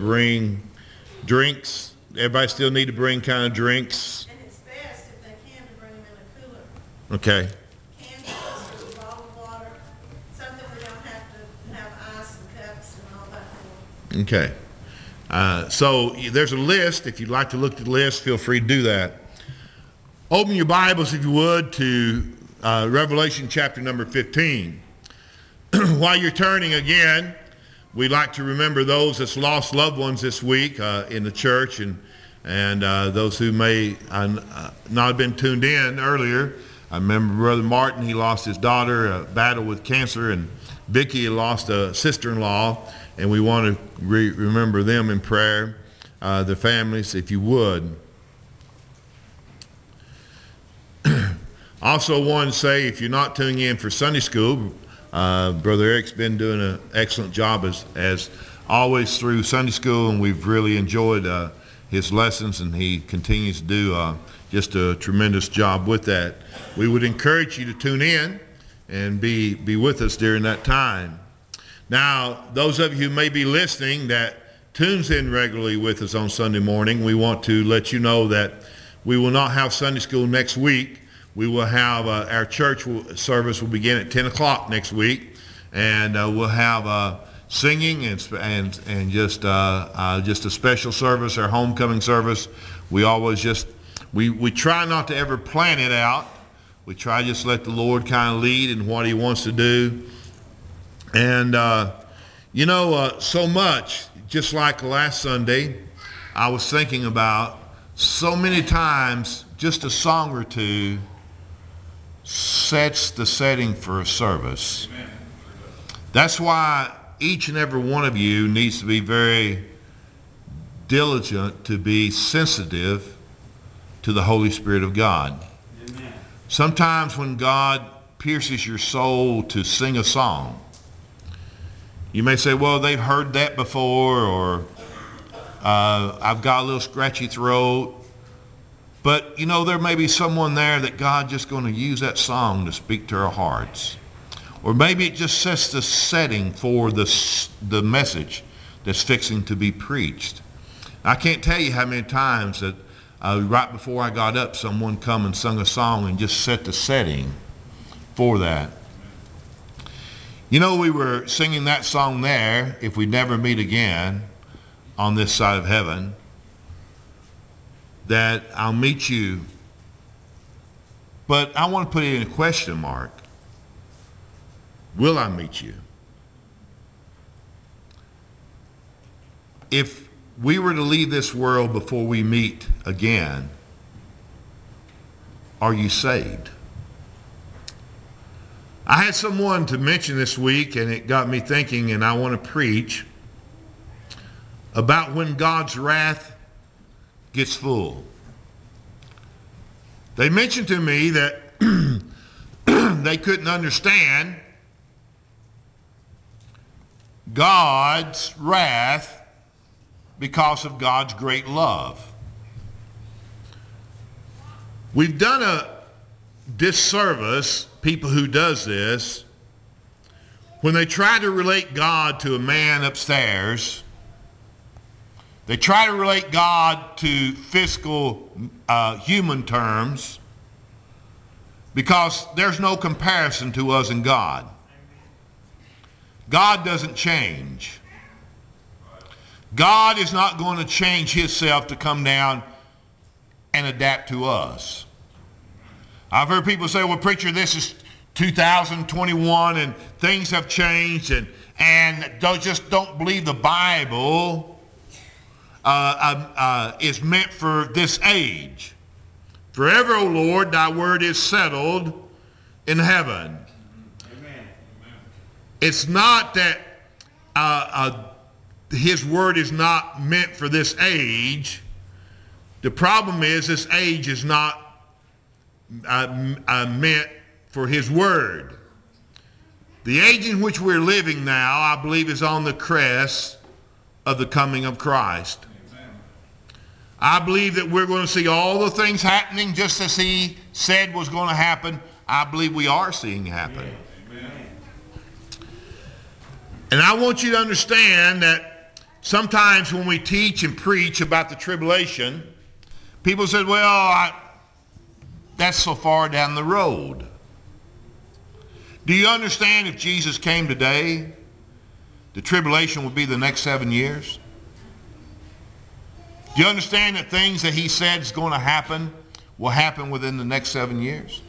bring drinks? Everybody still need to bring kind of drinks? And it's best if they can to bring them in a cooler. Okay. Cans, bottled water, something we don't have to have ice and cups and all that for. Okay. So there's a list. If you'd like to look at the list, feel free to do that. Open your Bibles, if you would, to Revelation chapter number 15. While you're turning again, we'd like to remember those that's lost loved ones this week in the church, and those who may not have been tuned in earlier. I remember Brother Martin, he lost his daughter, a battle with cancer, and Vicki lost a sister-in-law, and we want to remember them in prayer, their families, if you would. Also want to say, if you're not tuning in for Sunday school, Brother Eric's been doing an excellent job as always through Sunday school, and we've really enjoyed his lessons, and he continues to do just a tremendous job with that. We would encourage you to tune in and be with us during that time. Now, those of you who may be listening that tunes in regularly with us on Sunday morning, we want to let you know that we will not have Sunday school next week. We will have our church service will begin at 10 o'clock next week, and we'll have singing and just a special service, our homecoming service. We always we try not to ever plan it out. We try just let the Lord kind of lead in what he wants to do. And, so much, just like last Sunday, I was thinking about so many times just a song or two sets the setting for a service. Amen. That's why each and every one of you needs to be very diligent to be sensitive to the Holy Spirit of God. Amen. Sometimes when God pierces your soul to sing a song, you may say, well, they've heard that before, or I've got a little scratchy throat. But, there may be someone there that God just going to use that song to speak to our hearts. Or maybe it just sets the setting for the message that's fixing to be preached. I can't tell you how many times that right before I got up, someone come and sung a song and just set the setting for that. We were singing that song there, If We Never Meet Again on this side of heaven, that I'll meet you. But I want to put it in a question mark. Will I meet you? If we were to leave this world before we meet again, are you saved? I had someone to mention this week, and it got me thinking, and I want to preach about when God's wrath gets full. They mentioned to me that they couldn't understand God's wrath because of God's great love. We've done a disservice, people who does this, when they try to relate God to a man upstairs. They try to relate God to physical human terms, because there's no comparison to us and God. God doesn't change. God is not going to change himself to come down and adapt to us. I've heard people say, well, preacher, this is 2021 and things have changed, and don't believe the Bible is meant for this age. Forever, O Lord, thy word is settled in heaven. Amen. It's not that his word is not meant for this age. The problem is this age is not meant for his word. The age in which we're living now, I believe, is on the crest of the coming of Christ. I believe that we're going to see all the things happening just as he said was going to happen. I believe we are seeing happen. Amen. And I want you to understand that sometimes when we teach and preach about the tribulation, people say, well, that's so far down the road. Do you understand if Jesus came today, the tribulation would be the next 7 years? Do you understand that things that he said is going to happen will happen within the next 7 years?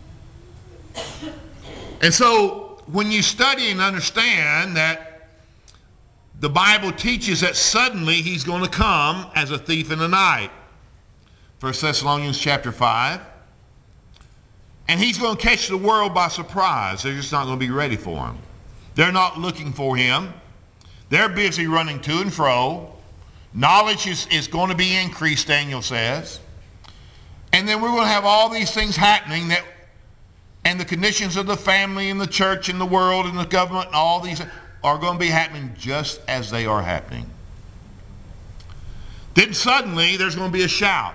And so when you study and understand that the Bible teaches that suddenly he's going to come as a thief in the night. 1 Thessalonians chapter 5. And he's going to catch the world by surprise. They're just not going to be ready for him. They're not looking for him. They're busy running to and fro. Knowledge is going to be increased, Daniel says. And then we're going to have all these things happening and the conditions of the family and the church and the world and the government and all these are going to be happening just as they are happening. Then suddenly there's going to be a shout.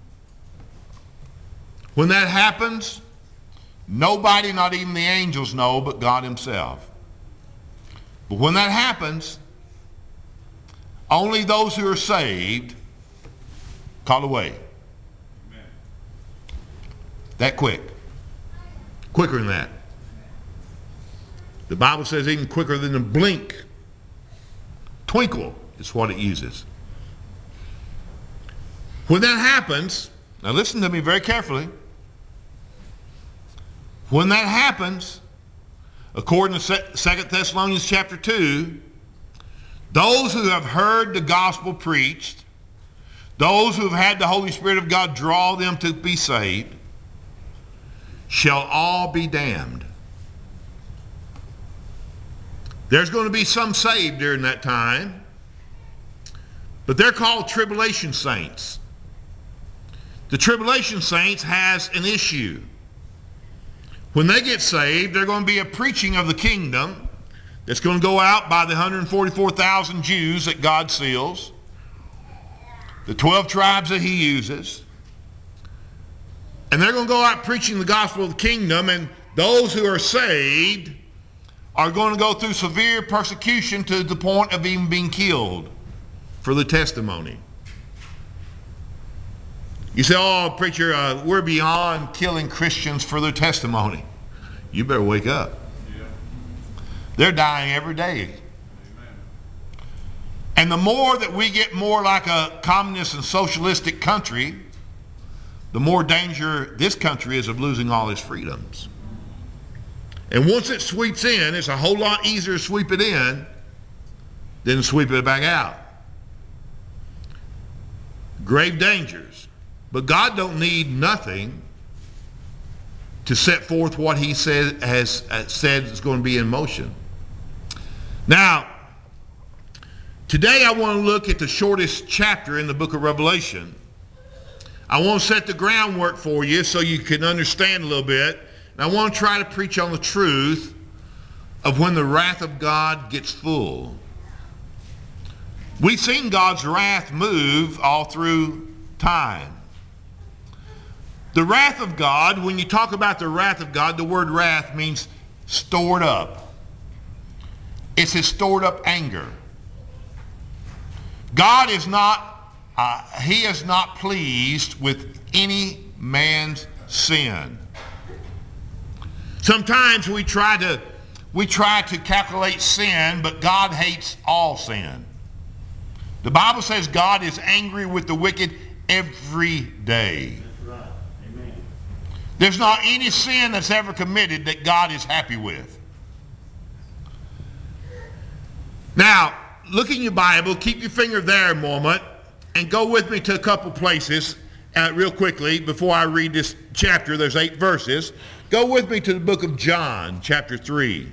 When that happens, nobody, not even the angels, know but God himself. But when that happens, only those who are saved caught away. Amen. That quick. Quicker than that. The Bible says even quicker than a blink. Twinkle is what it uses. When that happens, now listen to me very carefully. When that happens, according to 2 Thessalonians chapter 2, those who have heard the gospel preached, those who have had the Holy Spirit of God draw them to be saved, shall all be damned. There's going to be some saved during that time, but they're called tribulation saints. The tribulation saints has an issue. When they get saved, they're going to be a preaching of the kingdom that's going to go out by the 144,000 Jews that God seals, the 12 tribes that he uses. And they're going to go out preaching the gospel of the kingdom, and those who are saved are going to go through severe persecution to the point of even being killed for the testimony. You say, oh, preacher, we're beyond killing Christians for their testimony. You better wake up. Yeah. They're dying every day. Amen. And the more that we get more like a communist and socialistic country, the more danger this country is of losing all its freedoms. And once it sweeps in, it's a whole lot easier to sweep it in than to sweep it back out. Grave dangers. But God don't need nothing to set forth what he has said is going to be in motion. Now, today I want to look at the shortest chapter in the book of Revelation. I want to set the groundwork for you so you can understand a little bit. And I want to try to preach on the truth of when the wrath of God gets full. We've seen God's wrath move all through time. The wrath of God, when you talk about the wrath of God, the word wrath means stored up. It's his stored up anger. God is not, he is not pleased with any man's sin. Sometimes we try to calculate sin, but God hates all sin. The Bible says God is angry with the wicked every day. There's not any sin that's ever committed that God is happy with. Now, look in your Bible, keep your finger there a moment, and go with me to a couple places real quickly before I read this chapter. There's 8 verses. Go with me to the book of John, chapter 3.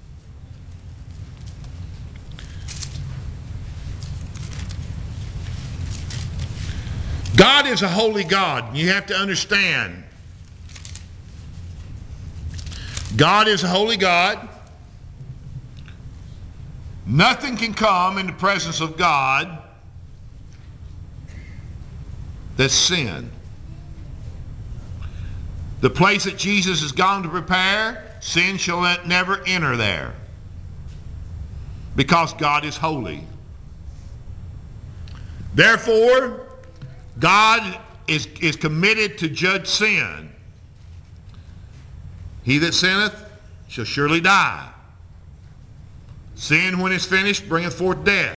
God is a holy God. You have to understand. God is a holy God. Nothing can come in the presence of God that's sin. The place that Jesus has gone to prepare, sin shall never enter there. Because God is holy. Therefore, God is committed to judge sin. He that sinneth shall surely die. Sin, when it's finished, bringeth forth death.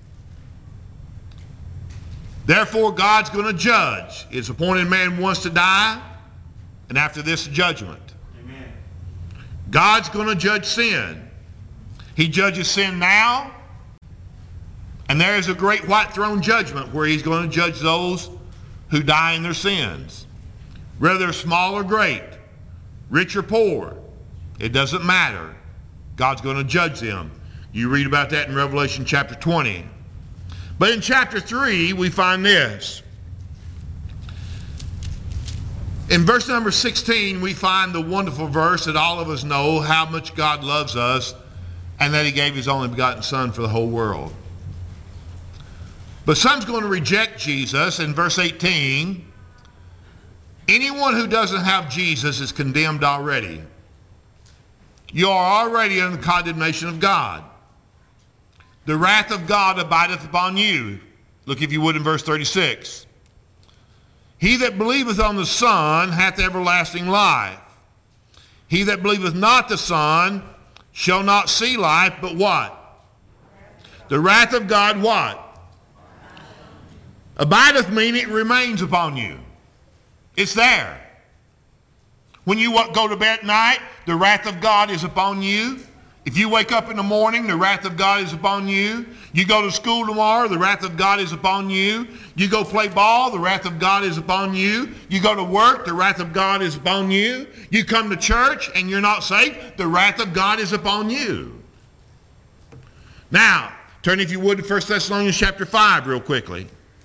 Therefore, God's going to judge. It's appointed man once to die, and after this, judgment. Amen. God's going to judge sin. He judges sin now, and there is a great white throne judgment where he's going to judge those who die in their sins. Whether they're small or great, rich or poor, it doesn't matter. God's going to judge them. You read about that in Revelation chapter 20. But in chapter 3, we find this. In verse number 16, we find the wonderful verse that all of us know, how much God loves us and that he gave his only begotten Son for the whole world. But some's going to reject Jesus. In verse 18, anyone who doesn't have Jesus is condemned already. You are already under the condemnation of God. The wrath of God abideth upon you. Look, if you would, in verse 36. He that believeth on the Son hath everlasting life. He that believeth not the Son shall not see life, but what? The wrath of God what? Abideth meaning it remains upon you. It's there. When you go to bed at night, the wrath of God is upon you. If you wake up in the morning, the wrath of God is upon you. You go to school tomorrow, the wrath of God is upon you. You go play ball, the wrath of God is upon you. You go to work, the wrath of God is upon you. You come to church and you're not saved, the wrath of God is upon you. Now, turn if you would to 1 Thessalonians chapter 5 real quickly.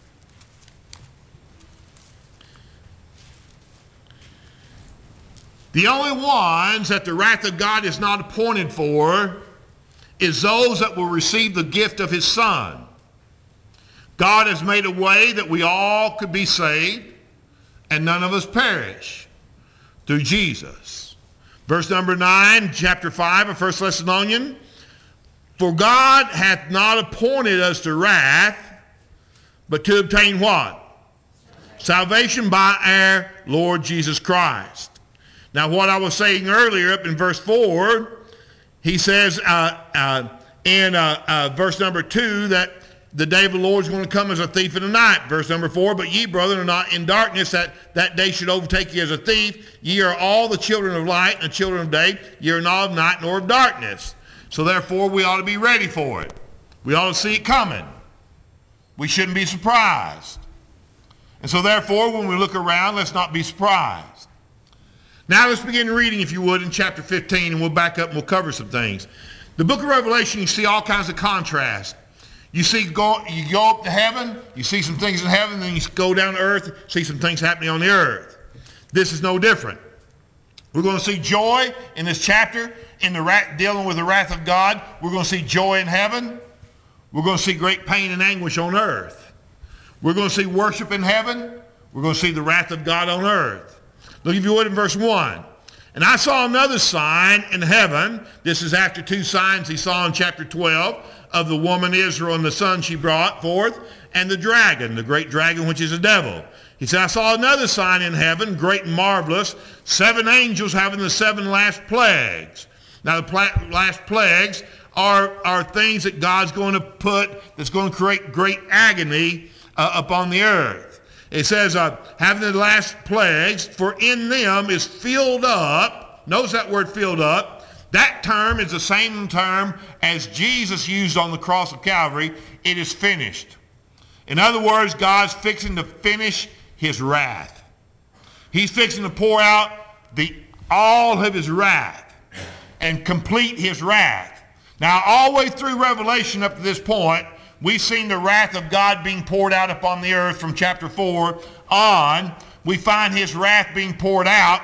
The only ones that the wrath of God is not appointed for is those that will receive the gift of his Son. God has made a way that we all could be saved and none of us perish through Jesus. Verse number 9, chapter 5 of 1 Thessalonians. For God hath not appointed us to wrath, but to obtain what? Salvation by our Lord Jesus Christ. Now, what I was saying earlier up in verse 4, he says in verse number 2 that the day of the Lord is going to come as a thief in the night. Verse number 4, but ye, brethren, are not in darkness, that day should overtake you as a thief. Ye are all the children of light and the children of day. Ye are not of night nor of darkness. So therefore, we ought to be ready for it. We ought to see it coming. We shouldn't be surprised. And so therefore, when we look around, let's not be surprised. Now let's begin reading, if you would, in chapter 15, and we'll back up and we'll cover some things. The book of Revelation, you see all kinds of contrast. You go up to heaven, you see some things in heaven, then you go down to earth, see some things happening on the earth. This is no different. We're going to see joy in this chapter, dealing with the wrath of God. We're going to see joy in heaven. We're going to see great pain and anguish on earth. We're going to see worship in heaven. We're going to see the wrath of God on earth. Look, if you would, in verse 1. And I saw another sign in heaven. This is after two signs he saw in chapter 12 of the woman Israel and the son she brought forth, and the dragon, the great dragon, which is the devil. He said, I saw another sign in heaven, great and marvelous, 7 angels having the 7 last plagues. Now, the last plagues are things that God's going to put, that's going to create great agony upon the earth. It says, having the last plagues, for in them is filled up. Notice that word filled up. That term is the same term as Jesus used on the cross of Calvary. It is finished. In other words, God's fixing to finish his wrath. He's fixing to pour out all of his wrath and complete his wrath. Now, all the way through Revelation up to this point, we've seen the wrath of God being poured out upon the earth from chapter 4 on. We find his wrath being poured out,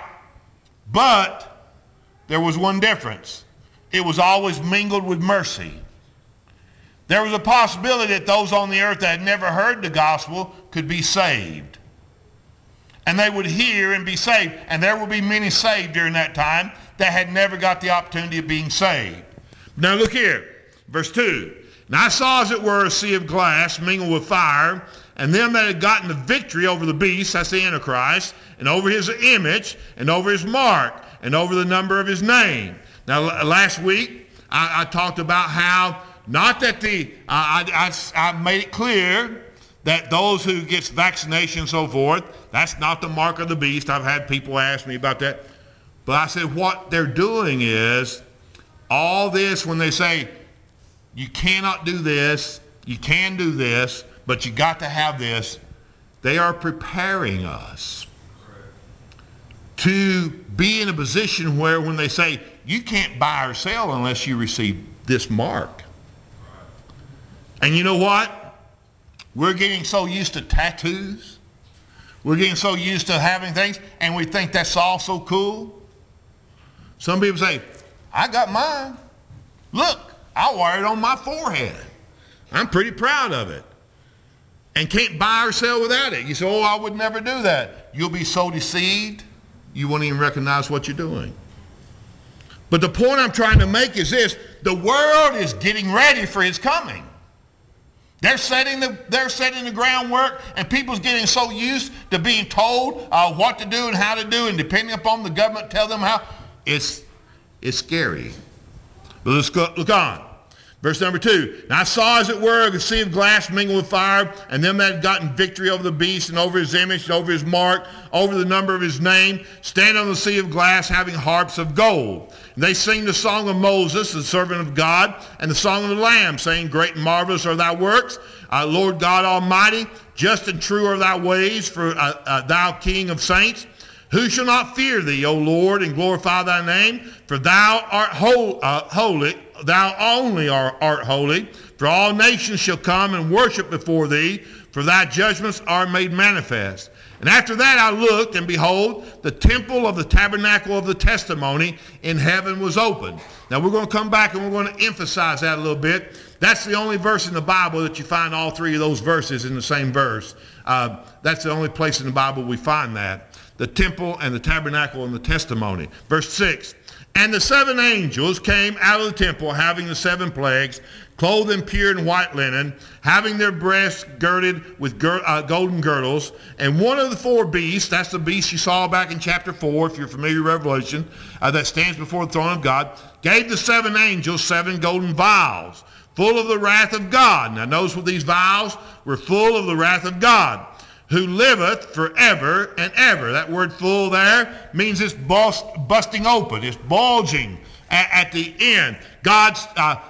but there was one difference. It was always mingled with mercy. There was a possibility that those on the earth that had never heard the gospel could be saved. And they would hear and be saved. And there would be many saved during that time that had never got the opportunity of being saved. Now look here, verse 2. And I saw, as it were, a sea of glass mingled with fire, and them that had gotten the victory over the beast, that's the Antichrist, and over his image, and over his mark, and over the number of his name. Now, last week, I talked about how, not that I made it clear that those who gets vaccination and so forth, that's not the mark of the beast. I've had people ask me about that. But I said what they're doing is, all this, when they say, you cannot do this, you can do this, but you got to have this, they are preparing us to be in a position where when they say, you can't buy or sell unless you receive this mark. And you know what? We're getting so used to tattoos. We're getting so used to having things, and we think that's all so cool. Some people say, I got mine. Look, I wear it on my forehead. I'm pretty proud of it. And can't buy or sell without it. You say, oh, I would never do that. You'll be so deceived, you won't even recognize what you're doing. But the point I'm trying to make is this: the world is getting ready for his coming. They're setting the groundwork, and people's getting so used to being told what to do and how to do, and depending upon the government tell them how. It's scary. But let's go, look on. Verse number 2. And I saw, as it were, a sea of glass mingled with fire, and them that had gotten victory over the beast, and over his image, and over his mark, over the number of his name, stand on the sea of glass, having harps of gold. And they sing the song of Moses, the servant of God, and the song of the Lamb, saying, Great and marvelous are thy works, Lord God Almighty. Just and true are thy ways, for thou King of saints. Who shall not fear thee, O Lord, and glorify thy name? For thou art holy, thou only art holy. For all nations shall come and worship before thee, for thy judgments are made manifest. And after that I looked, and behold, the temple of the tabernacle of the testimony in heaven was opened. Now we're going to come back and we're going to emphasize that a little bit. That's the only verse in the Bible that you find all three of those verses in the same verse. That's the only place in the Bible we find that. The temple and the tabernacle and the testimony. Verse 6. And the 7 angels came out of the temple, having the 7 plagues, clothed in pure and white linen, having their breasts girded with golden girdles. And one of the 4 beasts, that's the beast you saw back in chapter 4, if you're familiar with Revelation, that stands before the throne of God, gave the 7 angels 7 golden vials, full of the wrath of God. Now notice what these vials were: full of the wrath of God, who liveth forever and ever. That word full there means it's busting open. It's bulging at the end. God's,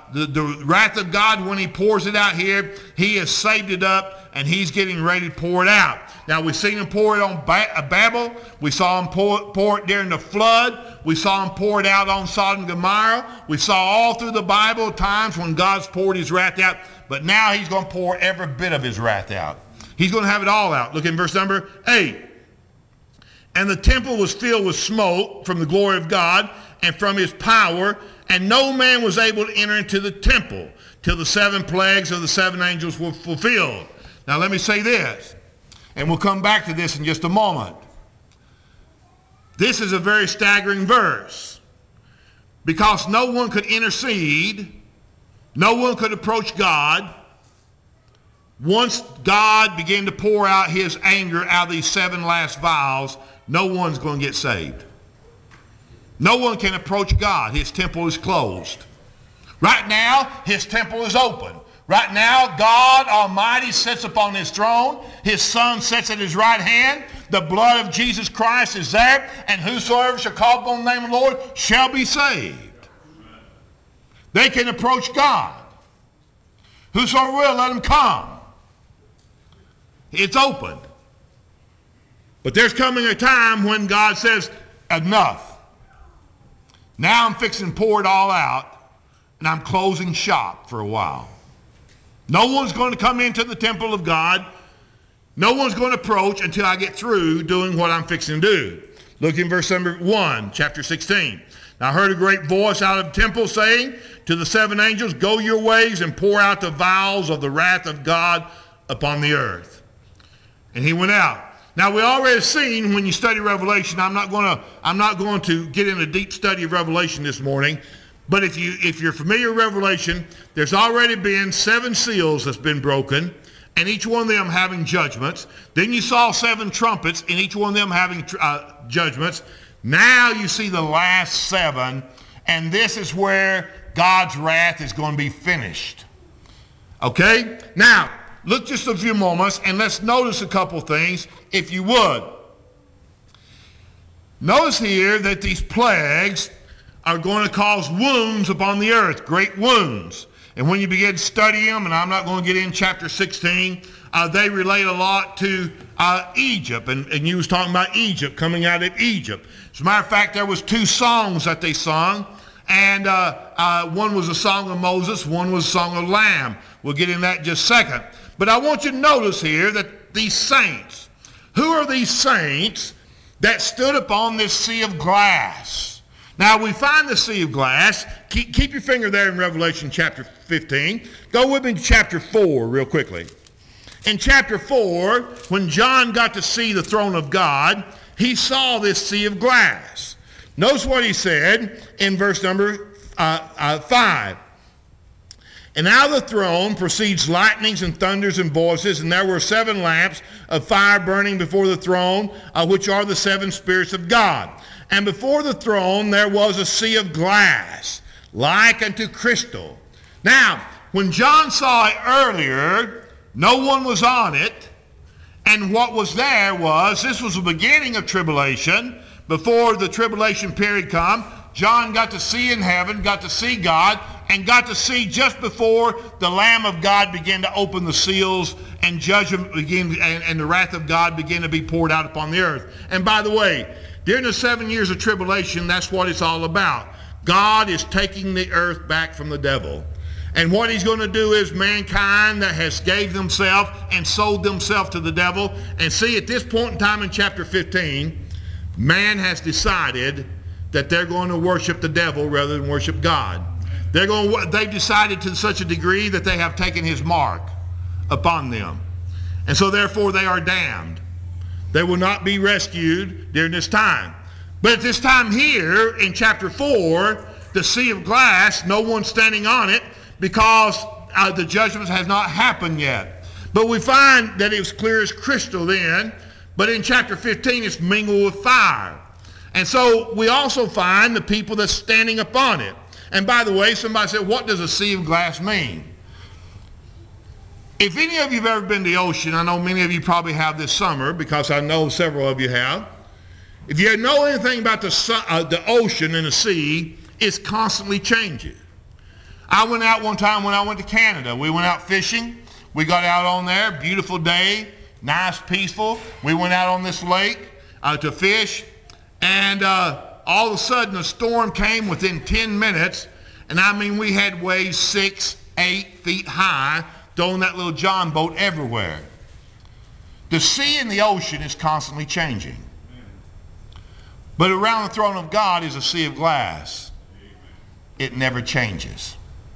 the wrath of God, when he pours it out here, he has saved it up, and he's getting ready to pour it out. Now, we've seen him pour it on Babel. We saw him pour it during the flood. We saw him pour it out on Sodom and Gomorrah. We saw all through the Bible times when God's poured his wrath out. But now he's going to pour every bit of his wrath out. He's going to have it all out. Look in verse number 8. And the temple was filled with smoke from the glory of God and from his power, and no man was able to enter into the temple till the 7 plagues of the 7 angels were fulfilled. Now let me say this, and we'll come back to this in just a moment. This is a very staggering verse, because no one could intercede, no one could approach God. Once God began to pour out his anger out of these 7 last vials, no one's going to get saved. No one can approach God. His temple is closed. Right now, his temple is open. Right now, God Almighty sits upon his throne. His Son sits at his right hand. The blood of Jesus Christ is there. And whosoever shall call upon the name of the Lord shall be saved. They can approach God. Whosoever will, let him come. It's open. But there's coming a time when God says, enough. Now I'm fixing to pour it all out, and I'm closing shop for a while. No one's going to come into the temple of God. No one's going to approach until I get through doing what I'm fixing to do. Look in verse number 1, chapter 16. Now I heard a great voice out of the temple saying to the 7 angels, go your ways and pour out the vials of the wrath of God upon the earth. And he went out. Now we already seen when you study Revelation, I'm not going to get in a deep study of Revelation this morning, But if you're familiar with Revelation, there's already been 7 seals that's been broken, and each one of them having judgments. Then you saw 7 trumpets, and each one of them having judgments. Now you see the last 7, and this is where God's wrath is going to be finished. Okay? Now, look just a few moments, and let's notice a couple things, if you would. Notice here that these plagues are going to cause wounds upon the earth, great wounds. And when you begin to study them, and I'm not going to get in chapter 16, they relate a lot to Egypt. And you was talking about Egypt, coming out of Egypt. As a matter of fact, there was 2 songs that they sung. And one was a song of Moses, one was a song of Lamb. We'll get in that in just a second. But I want you to notice here that these saints, who are these saints that stood upon this sea of glass? Now we find the sea of glass. Keep your finger there in Revelation chapter 15. Go with me to chapter 4 real quickly. In chapter 4, when John got to see the throne of God, he saw this sea of glass. Notice what he said in verse number 5. And out of the throne proceeds lightnings and thunders and voices, and there were 7 lamps of fire burning before the throne, which are the 7 spirits of God. And before the throne there was a sea of glass, like unto crystal. Now, when John saw it earlier, no one was on it. And what was there was, this was the beginning of tribulation. Before the tribulation period come, John got to see in heaven, got to see God, and got to see just before the Lamb of God began to open the seals and judgment began, and the wrath of God began to be poured out upon the earth. And by the way, during the 7 years of tribulation, that's what it's all about. God is taking the earth back from the devil. And what he's going to do is mankind that has gave themselves and sold themselves to the devil. And see, at this point in time in chapter 15, man has decided that they're going to worship the devil rather than worship God. They've decided to such a degree that they have taken his mark upon them. And so therefore they are damned. They will not be rescued during this time. But at this time here in chapter 4, the sea of glass, no one's standing on it because the judgment has not happened yet. But we find that it was clear as crystal then. But in chapter 15, it's mingled with fire. And so we also find the people that's standing upon it. And by the way, somebody said, what does a sea of glass mean? If any of you have ever been to the ocean, I know many of you probably have this summer because I know several of you have. If you know anything about the ocean and the sea, it's constantly changing. I went out one time when I went to Canada. We went out fishing. We got out on there, beautiful day, nice, peaceful. We went out on this lake to fish, and all of a sudden a storm came within 10 minutes, and I mean we had waves 6, 8 feet high, throwing that little John boat everywhere. The sea and the ocean is constantly changing. But around the throne of God is a sea of glass. It never changes.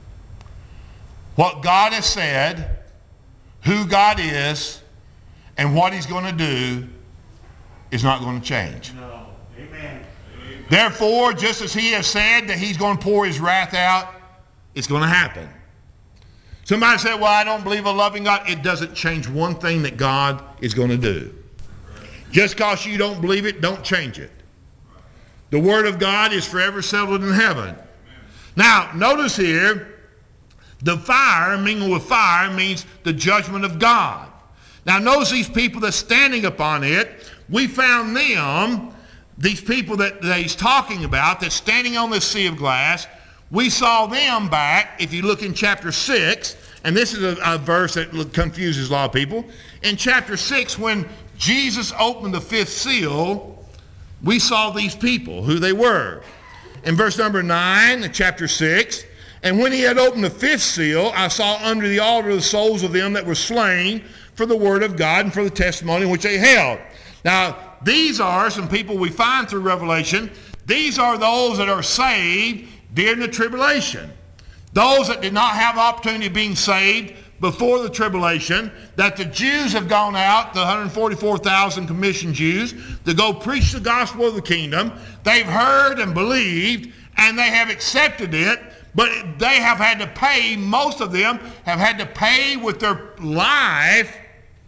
What God has said, who God is, and what he's going to do is not going to change. No. Amen. Therefore, just as he has said that he's going to pour his wrath out, it's going to happen. Somebody said, well, I don't believe a loving God. It doesn't change one thing that God is going to do. Just because you don't believe it, don't change it. The word of God is forever settled in heaven. Now, notice here, the fire, mingled with fire, means the judgment of God. Now, notice these people that's standing upon it. We found them, these people that he's talking about, that's standing on this sea of glass. We saw them back, if you look in chapter 6, and this is a verse that confuses a lot of people. In chapter 6, when Jesus opened the 5th seal, we saw these people, who they were. In verse number 9, in chapter 6, and when he had opened the 5th seal, I saw under the altar the souls of them that were slain for the word of God and for the testimony which they held. Now, these are some people we find through Revelation. These are those that are saved during the tribulation. Those that did not have opportunity of being saved before the tribulation, that the Jews have gone out, the 144,000 commissioned Jews, to go preach the gospel of the kingdom. They've heard and believed, and they have accepted it, but they have had to pay, most of them have had to pay with their life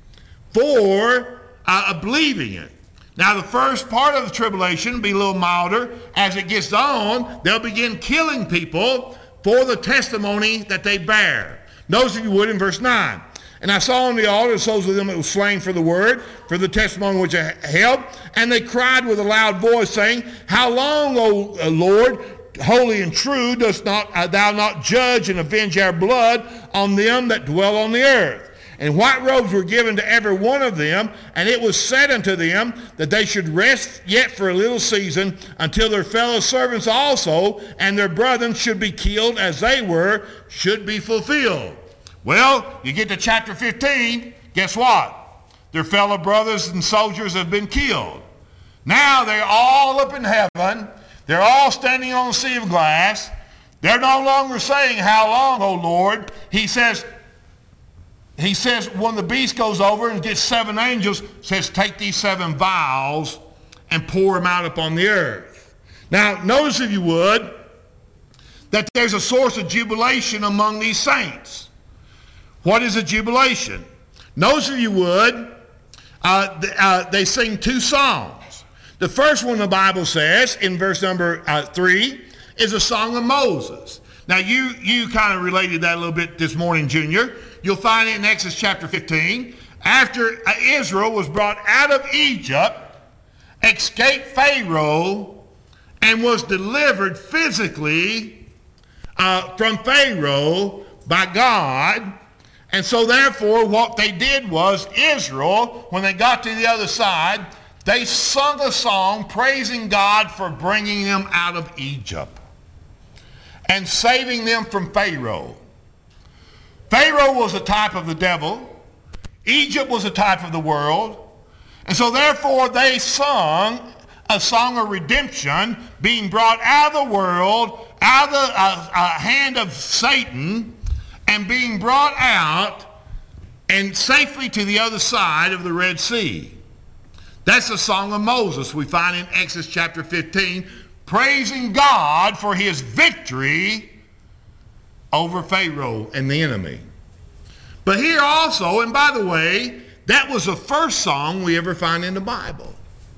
for believing it. Now, the first part of the tribulation will be a little milder. As it gets on, they'll begin killing people for the testimony that they bear. Notice, if you would, in verse 9. And I saw on the altar the souls of them that were slain for the word, for the testimony which I held, and they cried with a loud voice, saying, How long, O Lord, holy and true, dost thou not judge and avenge our blood on them that dwell on the earth? And white robes were given to every one of them, and it was said unto them that they should rest yet for a little season until their fellow servants also and their brethren should be killed as they were, should be fulfilled. Well, you get to chapter 15, guess what? Their fellow brothers and soldiers have been killed. Now they're all up in heaven. They're all standing on the sea of glass. They're no longer saying, How long, O Lord? He says, when the beast goes over and gets 7 angels, says, take these 7 vials and pour them out upon the earth. Now, notice, if you would, that there's a source of jubilation among these saints. What is a jubilation? Notice, if you would, they sing 2 songs. The first one, the Bible says, in verse number 3, is a song of Moses. Now, you kind of related that a little bit this morning, Junior. You'll find it in Exodus chapter 15. After Israel was brought out of Egypt, escaped Pharaoh, and was delivered physically from Pharaoh by God. And so therefore, what they did was, Israel, when they got to the other side, they sung a song praising God for bringing them out of Egypt and saving them from Pharaoh. Pharaoh was a type of the devil. Egypt was a type of the world. And so therefore they sung a song of redemption, being brought out of the world, out of the hand of Satan, and being brought out and safely to the other side of the Red Sea. That's the song of Moses we find in Exodus chapter 15, praising God for his victory over Pharaoh and the enemy. But here also, and by the way, that was the first song we ever find in the Bible.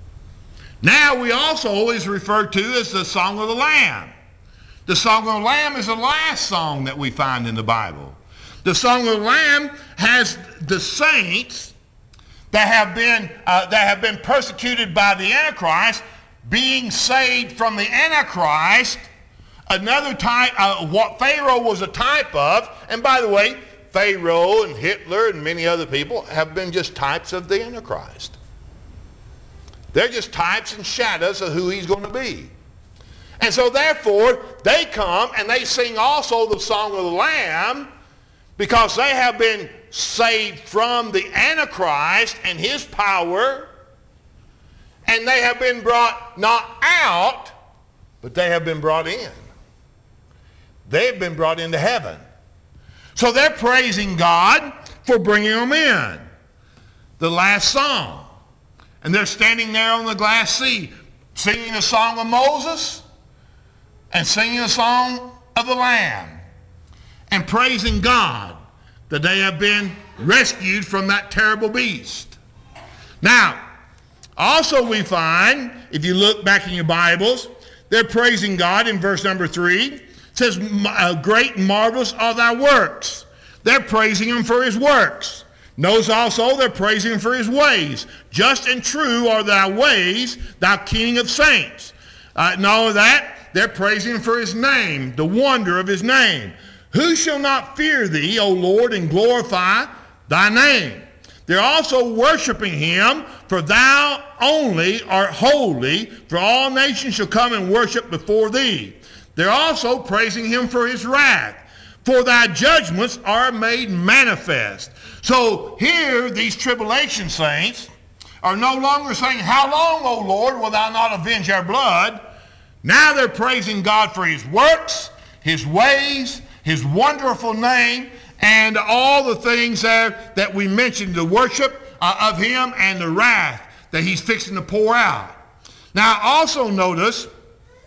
Now we also is referred to as the Song of the Lamb. The Song of the Lamb is the last song that we find in the Bible. The Song of the Lamb has the saints that have been persecuted by the Antichrist being saved from the Antichrist, another type, what Pharaoh was a type of. And by the way, Pharaoh and Hitler and many other people have been just types of the Antichrist. They're just types and shadows of who he's going to be. And so therefore, they come and they sing also the Song of the Lamb, because they have been saved from the Antichrist and his power, and they have been brought not out, but they have been brought in. They've been brought into heaven. So they're praising God for bringing them in. The last song. And they're standing there on the glass sea, singing a song of Moses and singing a song of the Lamb, and praising God that they have been rescued from that terrible beast. Now, also we find, if you look back in your Bibles, they're praising God in verse number 3. It says, great and marvelous are thy works. They're praising him for his works. Notice also they're praising him for his ways. Just and true are thy ways, thou King of saints. Not only that, they're praising him for his name, the wonder of his name. Who shall not fear thee, O Lord, and glorify thy name? They're also worshiping him, for thou only art holy, for all nations shall come and worship before thee. They're also praising him for his wrath, for thy judgments are made manifest. So here, these tribulation saints are no longer saying, how long, O Lord, will thou not avenge our blood? Now they're praising God for his works, his ways, his wonderful name, and all the things there that we mentioned, the worship of him and the wrath that he's fixing to pour out. Now also notice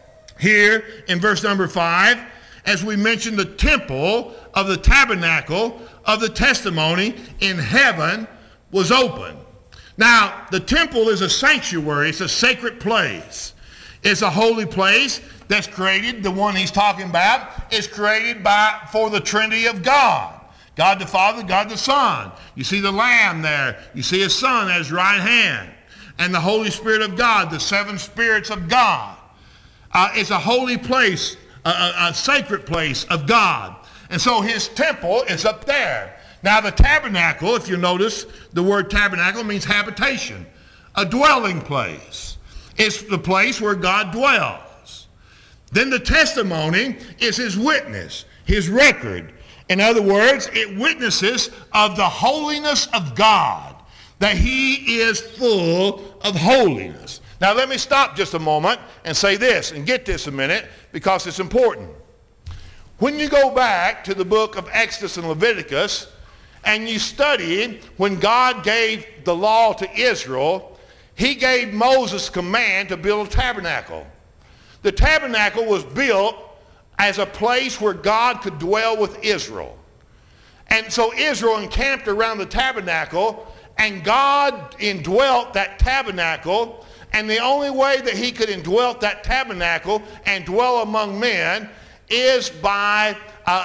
here in verse number 5, as we mentioned, the temple of the tabernacle of the testimony in heaven was open. Now, the temple is a sanctuary. It's a sacred place. It's a holy place that's created. The one he's talking about is created for the Trinity of God. God the Father, God the Son. You see the Lamb there. You see his Son at his right hand. And the Holy Spirit of God, the seven spirits of God. It's a holy place, a sacred place of God. And so his temple is up there. Now the tabernacle, if you notice, the word tabernacle means habitation, a dwelling place. It's the place where God dwells. Then the testimony is his witness, his record. In other words, it witnesses of the holiness of God, that he is full of holiness. Now let me stop just a moment and say this, and get this a minute, because it's important. When you go back to the book of Exodus and Leviticus, and you study when God gave the law to Israel, he gave Moses command to build a tabernacle. The tabernacle was built as a place where God could dwell with Israel. And so Israel encamped around the tabernacle, and God indwelt that tabernacle, and the only way that he could indwelt that tabernacle and dwell among men is by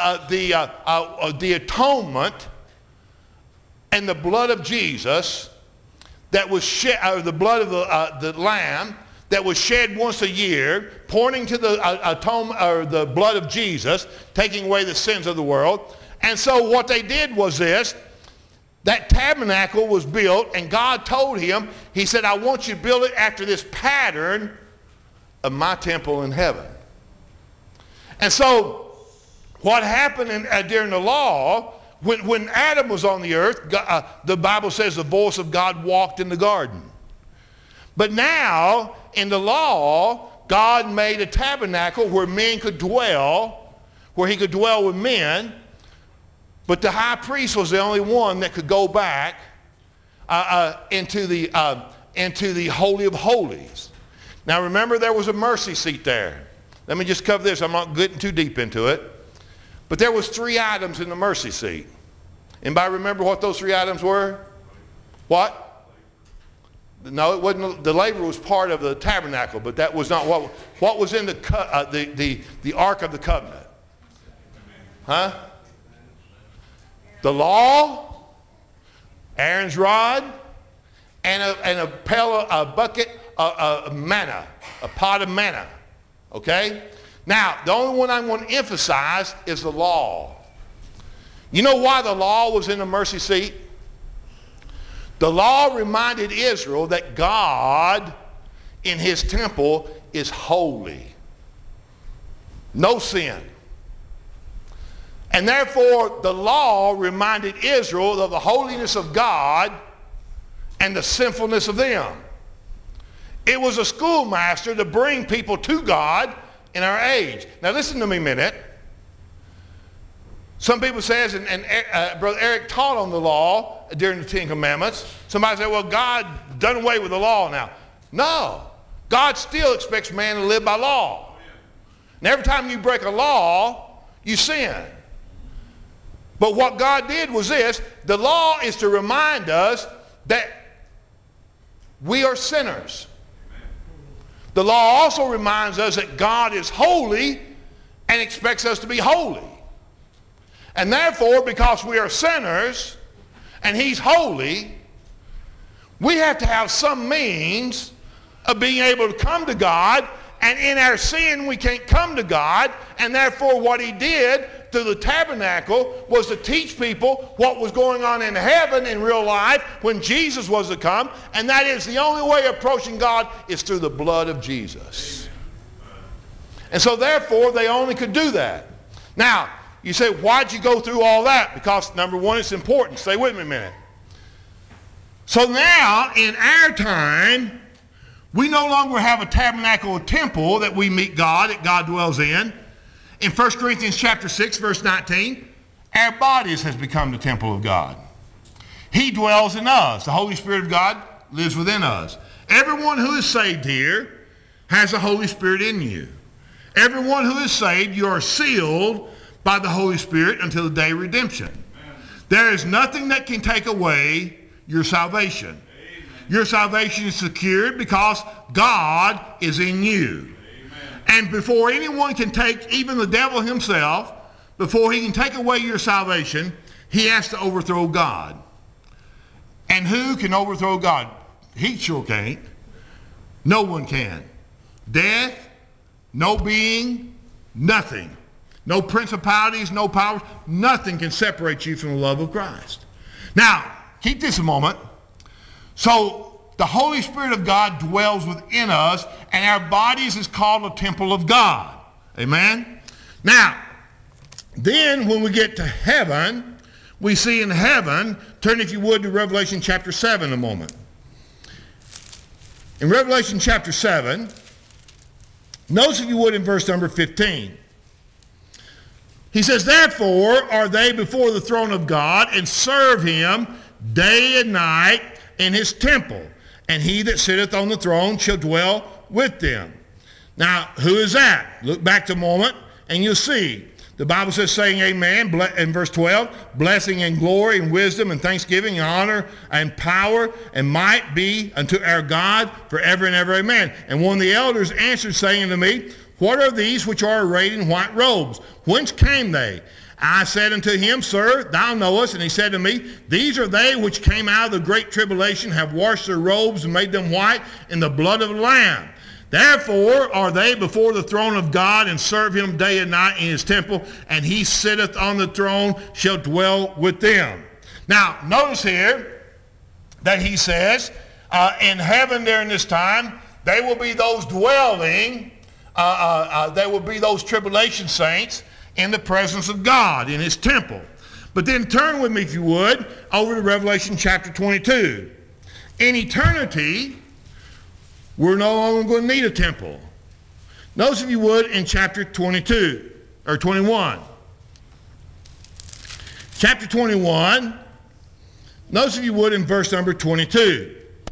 the atonement and the blood of Jesus that was shed, or the blood of the Lamb that was shed once a year, pointing to the atonement, or the blood of Jesus, taking away the sins of the world. And so what they did was this: that tabernacle was built, and God told him, he said, I want you to build it after this pattern of my temple in heaven. And so what happened during the law, when Adam was on the earth, the Bible says the voice of God walked in the garden. But now, in the law, God made a tabernacle where men could dwell, where he could dwell with men, but the high priest was the only one that could go back into the Holy of Holies. Now remember, there was a mercy seat there. Let me just cover this. I'm not getting too deep into it. But there was 3 items in the mercy seat. Anybody remember what those 3 items were? What? No, it wasn't. The laver was part of the tabernacle, but that was not what was in the Ark of the Covenant. Huh? The law, Aaron's rod, and a bucket of manna, a pot of manna. Okay? Now, the only one I'm going to emphasize is the law. You know why the law was in the mercy seat? The law reminded Israel that God in his temple is holy. No sin. And therefore, the law reminded Israel of the holiness of God and the sinfulness of them. It was a schoolmaster to bring people to God in our age. Now listen to me a minute. Some people says, and Brother Eric taught on the law during the 10 Commandments. Somebody said, well, God done away with the law now. No. God still expects man to live by law. And every time you break a law, you sin. But what God did was this: the law is to remind us that we are sinners. The law also reminds us that God is holy and expects us to be holy. And therefore, because we are sinners and he's holy, we have to have some means of being able to come to God. And in our sin, we can't come to God. And therefore, what he did through the tabernacle was to teach people what was going on in heaven in real life when Jesus was to come. And that is, the only way of approaching God is through the blood of Jesus. And so therefore, they only could do that. Now, you say, why'd you go through all that? Because number one, it's important. Stay with me a minute. So now, in our time, we no longer have a tabernacle or temple that we meet God, that God dwells in. In 1 Corinthians chapter 6, verse 19, our bodies has become the temple of God. He dwells in us. The Holy Spirit of God lives within us. Everyone who is saved here has the Holy Spirit in you. Everyone who is saved, you are sealed by the Holy Spirit until the day of redemption. There is nothing that can take away your salvation. Your salvation is secured because God is in you. And before anyone can take, even the devil himself, before he can take away your salvation, he has to overthrow God. And who can overthrow God? He sure can't. No one can. Death, no being, nothing. No principalities, no powers, nothing can separate you from the love of Christ. Now, keep this a moment. So, the Holy Spirit of God dwells within us, and our bodies is called a temple of God. Amen? Now, then when we get to heaven, we see in heaven, turn if you would to Revelation chapter 7 a moment. In Revelation chapter 7, notice if you would in verse number 15. He says, therefore are they before the throne of God and serve him day and night in his temple. And he that sitteth on the throne shall dwell with them. Now, who is that? Look back a moment and you'll see. The Bible says, saying amen, in verse 12, blessing and glory and wisdom and thanksgiving and honor and power and might be unto our God forever and ever, amen. And one of the elders answered, saying unto me, what are these which are arrayed in white robes? Whence came they? I said unto him, Sir, thou knowest. And he said to me, these are they which came out of the great tribulation, have washed their robes and made them white in the blood of the Lamb. Therefore are they before the throne of God and serve him day and night in his temple, and he sitteth on the throne, shall dwell with them. Now, notice here that he says, in heaven during this time, they will be those dwelling, they will be those tribulation saints in the presence of God, in his temple. But then turn with me, if you would, over to Revelation chapter 22. In eternity, we're no longer going to need a temple. Notice, if you would, in chapter 22, or 21. Chapter 21, notice, if you would, in verse number 22.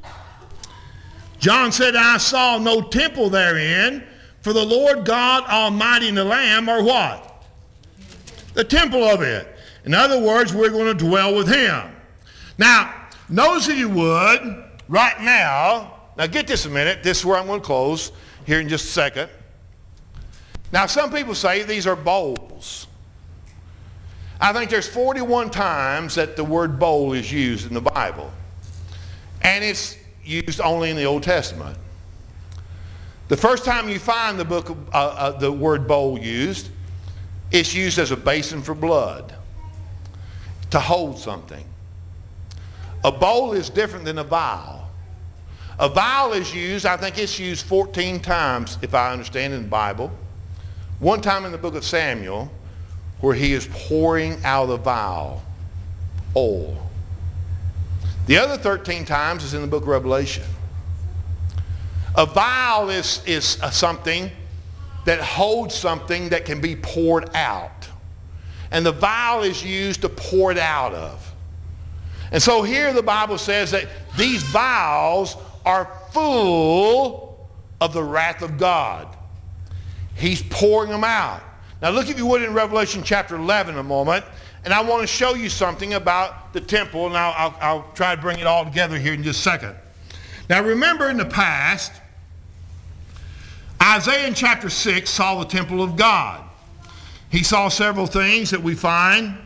John said, I saw no temple therein, for the Lord God Almighty and the Lamb are what? The temple of it. In other words, we're going to dwell with him. Now, notice, if you would, right now get this a minute. This is where I'm going to close here in just a second. Now, some people say these are bowls. I think there's 41 times that the word bowl is used in the Bible. And it's used only in the Old Testament. The first time you find the word bowl used, it's used as a basin for blood, to hold something. A bowl is different than a vial. A vial is used, I think it's used 14 times, if I understand, in the Bible. One time in the book of Samuel, where he is pouring out of the vial oil. The other 13 times is in the book of Revelation. A vial is something that holds something that can be poured out. And the vial is used to pour it out of. And so here the Bible says that these vials are full of the wrath of God. He's pouring them out. Now look, if you would, in Revelation chapter 11 a moment, and I want to show you something about the temple, and I'll try to bring it all together here in just a second. Now remember, in the past, Isaiah in chapter 6 saw the temple of God. He saw several things that we find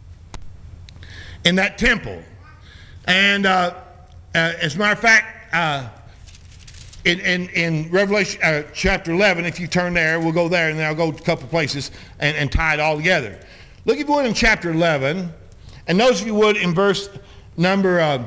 in that temple. And as a matter of fact, in Revelation chapter 11, if you turn there, we'll go there, and then I'll go to a couple places and tie it all together. Look, if you would, in chapter 11, and notice, if you would, in verse number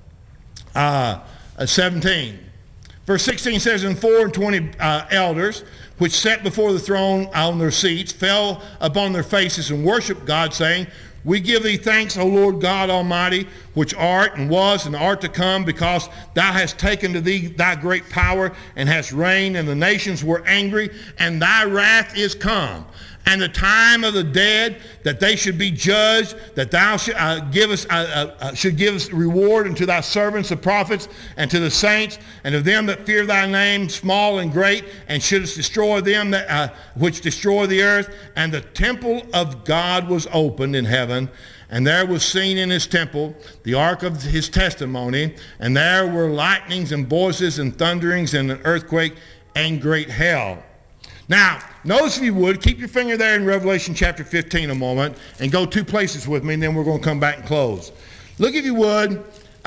17. Verse 16 says, and 24 elders, which sat before the throne on their seats, fell upon their faces and worshiped God, saying, we give thee thanks, O Lord God Almighty, which art and was and art to come, because thou hast taken to thee thy great power and hast reigned, and the nations were angry, and thy wrath is come. and the time of the dead, that they should be judged, that thou should give us reward unto thy servants, the prophets, and to the saints, and to them that fear thy name, small and great, and shouldest destroy them that which destroy the earth. And the temple of God was opened in heaven, and there was seen in his temple the ark of his testimony, and there were lightnings and voices and thunderings and an earthquake and great hail. Now, notice if you would, keep your finger there in Revelation chapter 15 a moment, and go two places with me, and then we're going to come back and close. Look, if you would,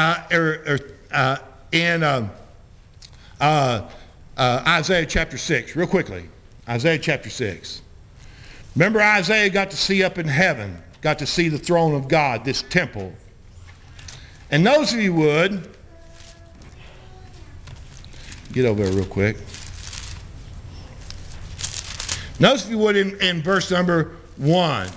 in Isaiah chapter 6, real quickly. Isaiah chapter 6. Remember, Isaiah got to see up in heaven, got to see the throne of God, this temple. And notice if you would, get over there real quick. Notice if you would in verse number 1.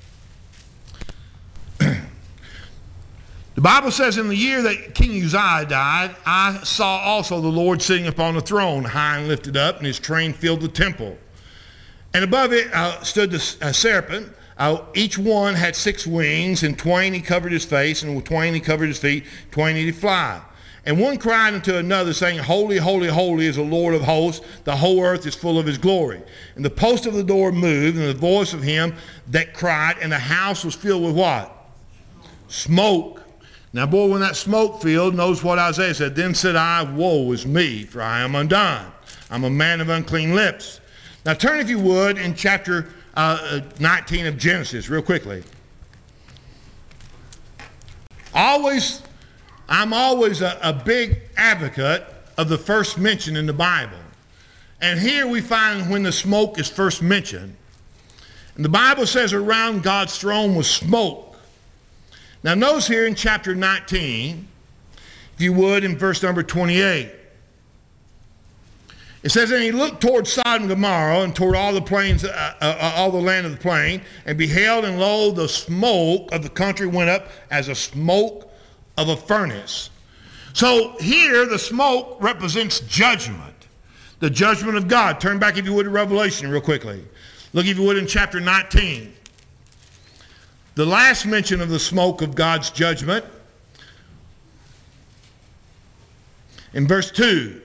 The Bible says, in the year that King Uzziah died, I saw also the Lord sitting upon the throne, high and lifted up, and his train filled the temple. And above it stood the serpent. Each one had 6 wings, and twain he covered his face, and with twain he covered his feet, twain he did fly. And one cried unto another, saying, Holy, holy, holy is the Lord of hosts. The whole earth is full of his glory. And the post of the door moved, and the voice of him that cried, and the house was filled with what? Smoke. Now, boy, when that smoke filled, notice what Isaiah said. Then said I, woe is me, for I am undone. I'm a man of unclean lips. Now, turn, if you would, in chapter 19 of Genesis, real quickly. I'm always a big advocate of the first mention in the Bible. And here we find when the smoke is first mentioned. And the Bible says around God's throne was smoke. Now notice here in chapter 19, if you would, in verse number 28. It says, and he looked toward Sodom and Gomorrah and toward all the plains, all the land of the plain, and beheld, and lo, the smoke of the country went up as a smoke of a furnace. So here the smoke represents judgment, the judgment of God. Turn back, if you would, to Revelation real quickly. Look, if you would, in chapter 19. The last mention of the smoke of God's judgment. In verse 2.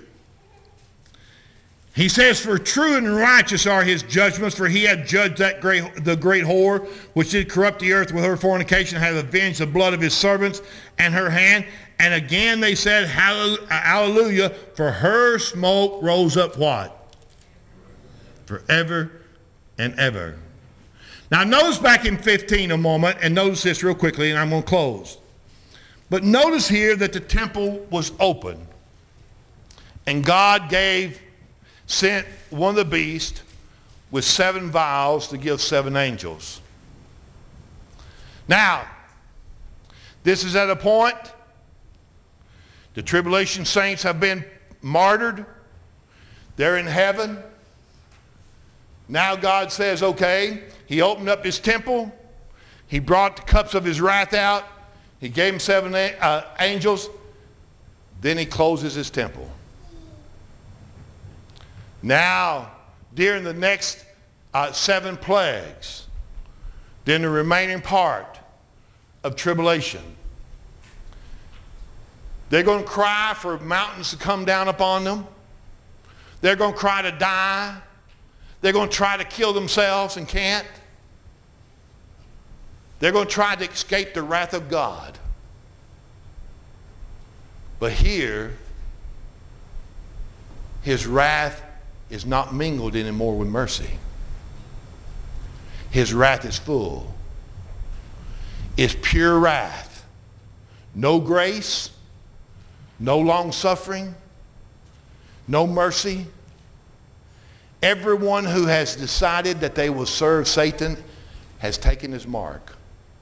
He says, for true and righteous are his judgments, for he had judged the great whore, which did corrupt the earth with her fornication, and hath avenged the blood of his servants and her hand. And again they said, hallelujah, for her smoke rose up what? Forever and ever. Now notice back in 15 a moment, and notice this real quickly, and I'm going to close. But notice here that the temple was open, and God sent one of the beasts with 7 vials to give 7 angels. Now, this is at a point, the tribulation saints have been martyred. They're in heaven. Now God says, okay, he opened up his temple. He brought the cups of his wrath out. He gave him 7 angels. Then he closes his temple. Now, during the next 7 plagues, then the remaining part of tribulation, they're going to cry for mountains to come down upon them. They're going to cry to die. They're going to try to kill themselves and can't. They're going to try to escape the wrath of God. But here, his wrath is not mingled anymore with mercy. His wrath is full. It's pure wrath. No grace, no long suffering, no mercy. Everyone who has decided that they will serve Satan has taken his mark.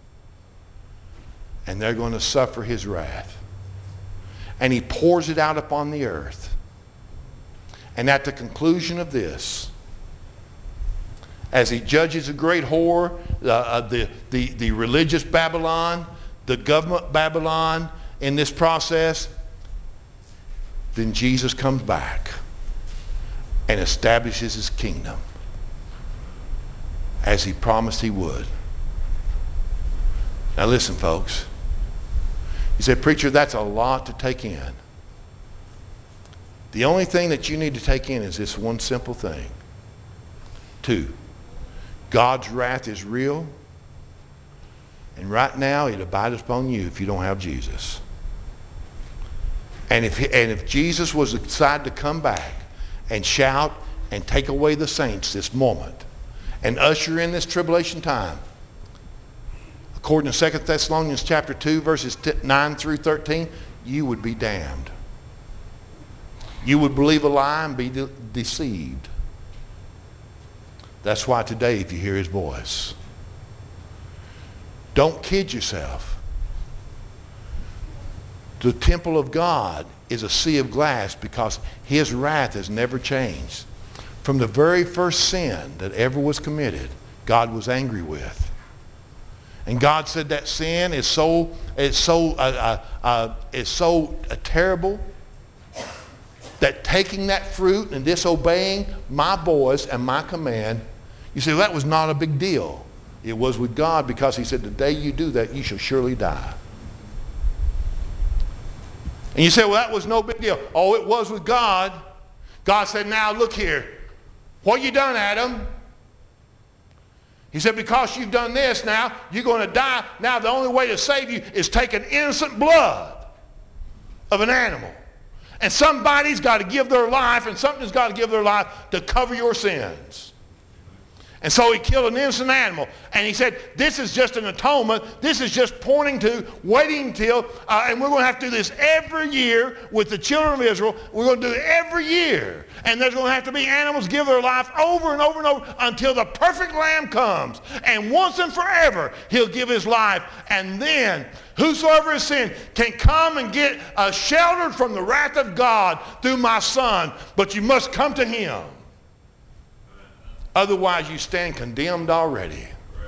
And they're going to suffer his wrath. And he pours it out upon the earth. And at the conclusion of this, as he judges a great whore, the religious Babylon, the government Babylon in this process, then Jesus comes back and establishes his kingdom. as he promised he would. Now listen, folks. You say, preacher, that's a lot to take in. The only thing that you need to take in is this one simple thing. 2, God's wrath is real, and right now it abides upon you if you don't have Jesus. And if Jesus was to decide to come back and shout and take away the saints this moment and usher in this tribulation time, according to 2 Thessalonians chapter 2, verses 9 through 13, you would be damned. You would believe a lie and be deceived. That's why today, if you hear his voice, don't kid yourself. The temple of God is a sea of glass because his wrath has never changed. From the very first sin that ever was committed, God was angry with. And God said that sin is so terrible that taking that fruit and disobeying my voice and my command, you say, well, that was not a big deal. It was with God, because he said, the day you do that, you shall surely die. And you say, well, that was no big deal. Oh, it was with God. God said, now look here. What you done, Adam? He said, because you've done this now, you're going to die. Now the only way to save you is take an innocent blood of an animal. And somebody's got to give their life, and something's got to give their life to cover your sins. And so he killed an innocent animal. And he said, this is just an atonement. This is just pointing to, waiting till, and we're going to have to do this every year with the children of Israel. We're going to do it every year. And there's going to have to be animals give their life over and over and over until the perfect lamb comes. And once and forever, he'll give his life. And then whosoever has sinned can come and get sheltered from the wrath of God through my son. But you must come to him. Otherwise, you stand condemned already.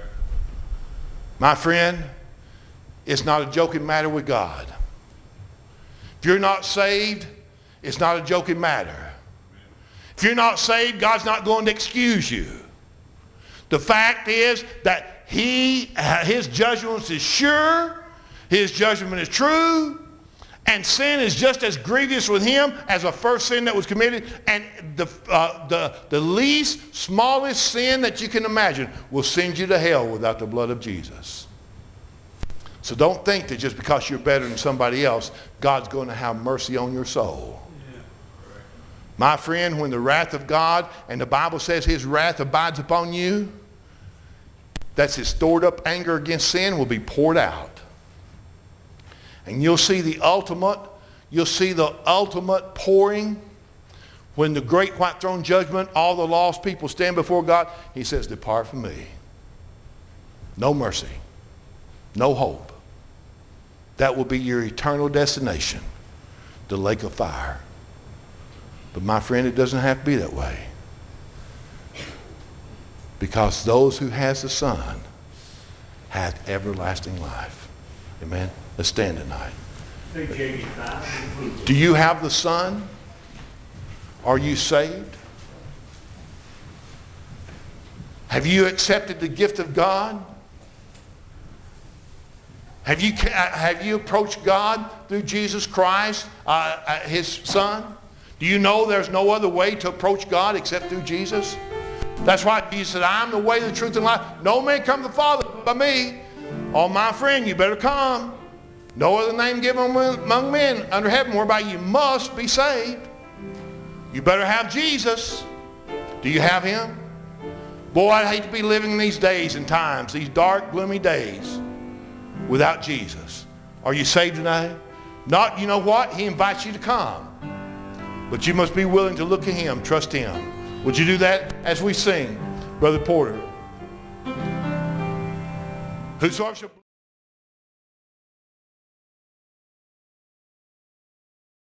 My friend, it's not a joking matter with God. If you're not saved, it's not a joking matter. If you're not saved, God's not going to excuse you. The fact is that his judgment is sure, his judgment is true, and sin is just as grievous with him as a first sin that was committed. And the least, smallest sin that you can imagine will send you to hell without the blood of Jesus. So don't think that just because you're better than somebody else, God's going to have mercy on your soul. My friend, when the wrath of God, and the Bible says his wrath abides upon you, that's his stored up anger against sin will be poured out. And you'll see the ultimate pouring when the great white throne judgment, all the lost people stand before God. He says, depart from me. No mercy. No hope. That will be your eternal destination, the lake of fire. But my friend, it doesn't have to be that way. Because those who has the Son have everlasting life. Amen. Let's stand tonight. Do you have the Son? Are you saved? Have you accepted the gift of God? Have you approached God through Jesus Christ, his Son? Do you know there's no other way to approach God except through Jesus? That's why Jesus said, I am the way, the truth, and life. No man come to the Father but by me. Oh, my friend, you better come. No other name given among men under heaven whereby you must be saved. You better have Jesus. Do you have him? Boy, I'd hate to be living these days and times, these dark, gloomy days, without Jesus. Are you saved tonight? Not, you know what? He invites you to come. But you must be willing to look at him, trust him. Would you do that as we sing, Brother Porter? Whosoever shall